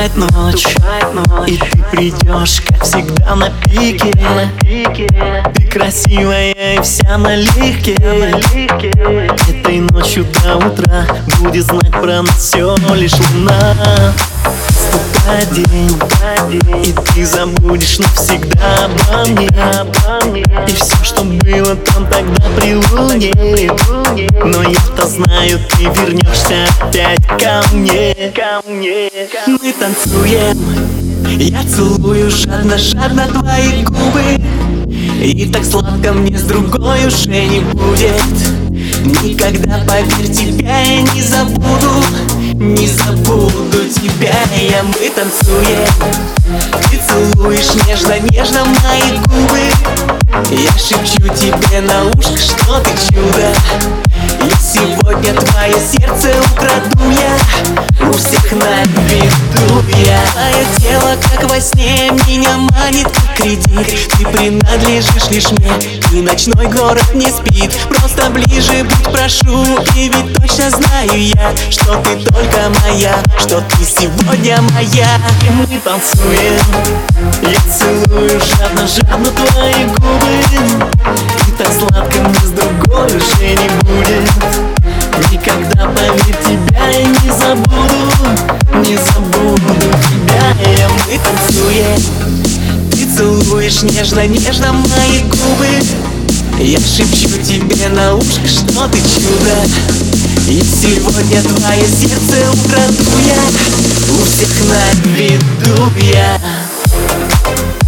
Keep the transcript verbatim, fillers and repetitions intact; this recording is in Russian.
Наступает ночь, и ты придешь, как всегда, на пике. Ты красивая и вся налегке. Этой ночью до утра будет знать про нас все лишь луна. Наступает день, и ты забудешь навсегда обо мне. И все, что было там тогда при луне. Но я-то знаю, ты вернешься опять ко мне. Мы танцуем, я целую жадно-жадно твои губы. И так сладко мне с другой уже не будет. Никогда, поверь, тебя я не забуду. Не забуду тебя я. Мы танцуем, ты целуешь нежно-нежно мои губы. Я шепчу тебе на ушко, что ты чудо. И сегодня твое сердце украду я. У всех на виду я. Твое тело, как во сне, меня манит как кредит. Ты принадлежишь лишь мне, и ночной город не спит. Просто ближе будь, прошу, и ведь точно знаю я, что ты только моя, что ты сегодня моя. И мы танцуем, я целую жадно-жадно твои губы. И так сладко мне с другой уже не будет. Никогда, поверь, тебя я не забуду. Не забуду тебя я. Мы танцуем, ты целуешь нежно-нежно мои губы. Я шепчу тебе на ушко, что ты чудо. И сегодня твое сердце украду я. У всех на виду я.